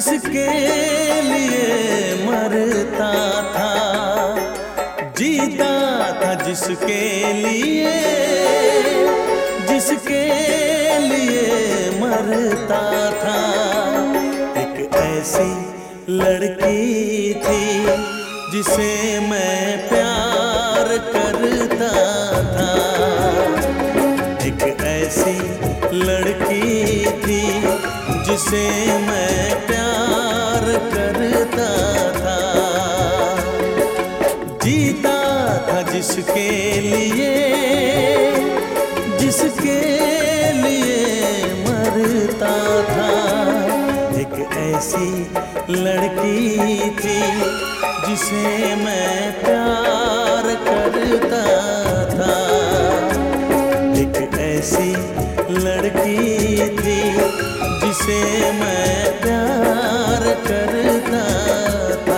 जिसके लिए मरता था, जीता था जिसके लिए, जिसके लिए मरता था। एक ऐसी लड़की थी जिसे मैं प्यार करता था। एक ऐसी लड़की थी जिसे मैं प्यार करता था। जीता था जिसके लिए, जिसके लिए मरता था। एक ऐसी लड़की थी जिसे मैं प्यार करता था। एक ऐसी लड़की थी जिसे मैं प्यार करता था।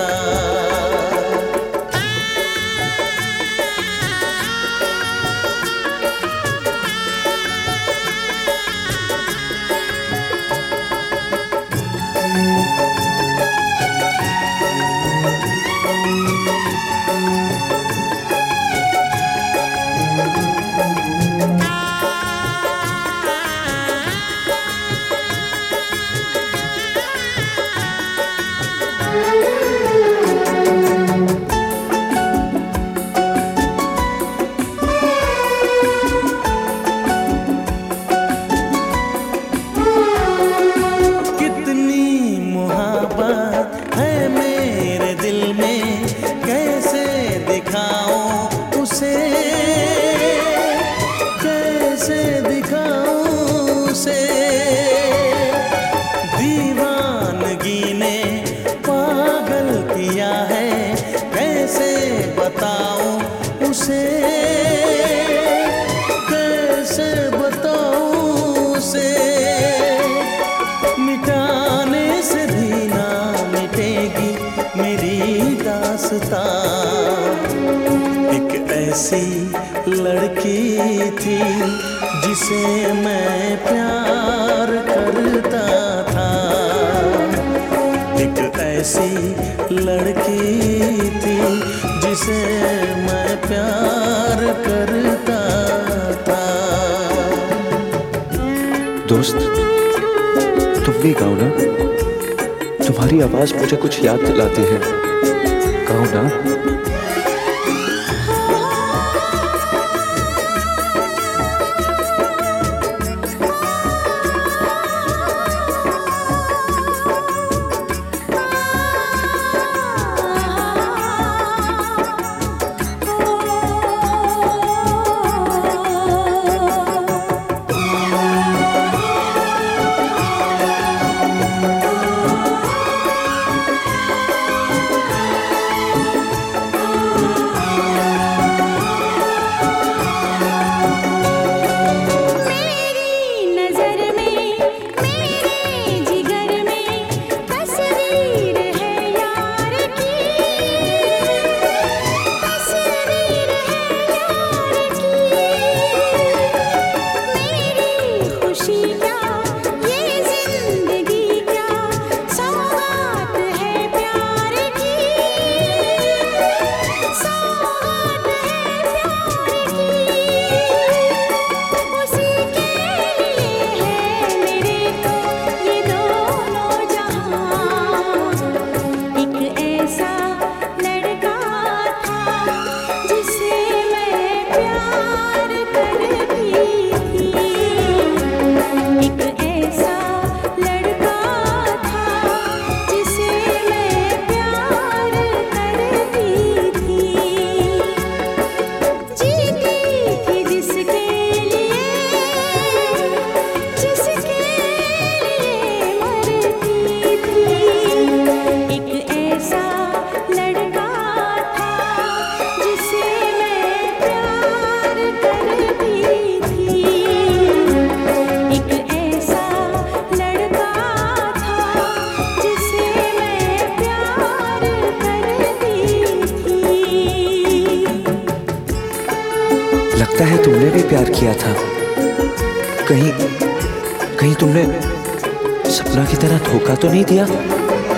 कैसे बताऊं उसे, मिटाने से भी ना मिटेगी मेरी दास्तां। एक ऐसी लड़की थी जिसे मैं प्यार करता था। एक ऐसी लड़की थी जिसे मैं प्यार करता था। दोस्त, तुम भी गाओ ना, तुम्हारी आवाज मुझे कुछ याद दिलाती है। गाओ ना। लगता है तुमने भी प्यार किया था। कहीं तुमने सपना की तरह धोखा तो नहीं दिया?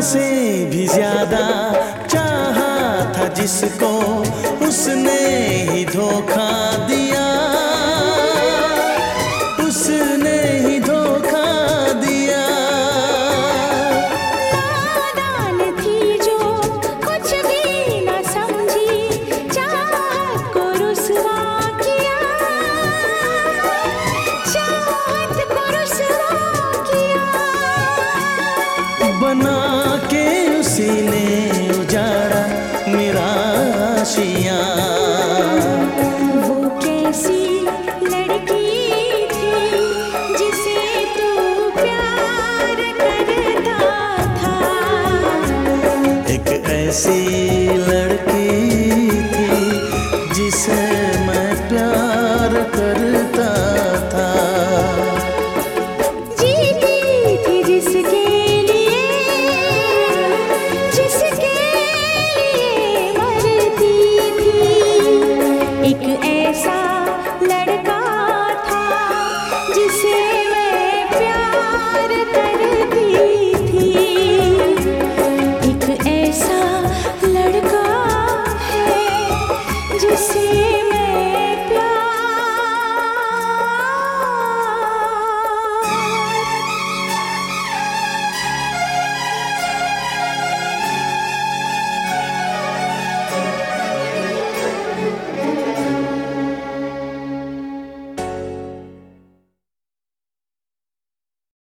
से भी ज्यादा चाहा था जिसको, उसने ही धोखा दिया।